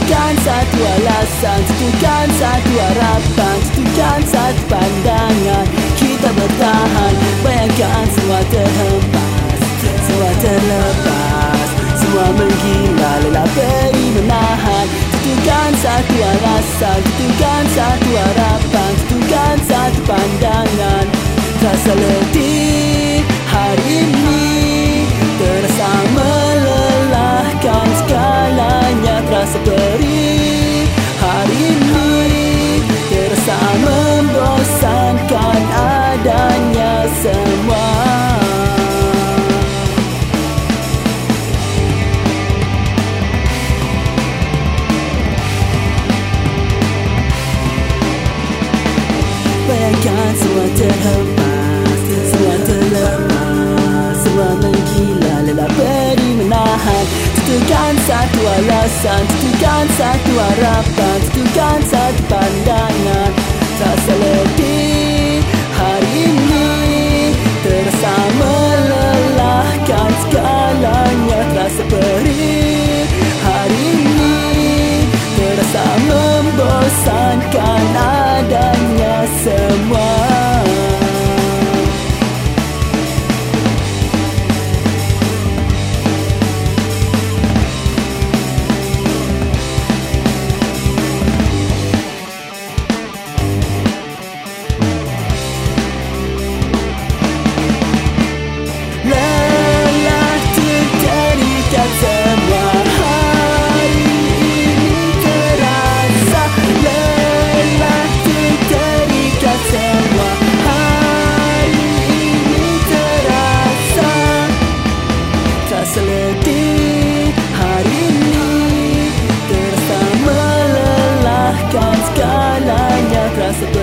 Tentukan satu alasan, tentukan satu harapan, tentukan satu pandangan. Kita bertahan, bayangkan semua terhempas, semua terlepas, semua menggila, lelah beri menahan. Tentukan satu alasan, tentukan satu harapan, tentukan satu pandangan. Rasa letih hari ini terasa melelahkan segalanya. Terasa perih hari ini terasa membosankan adanya semua. Bayangkan semua terhempas, semua terlepas, semua menggila, lelah beri menahan. Tentukan satu alasan, tentukan satu harapan, tentukan satu pandangan. Rasa letih hari ini terasa melelahkan segalanya. Terasa perih hari ini terasa membosankan adanya semua. Letih hari ini terasa melelahkan segalanya. Terasa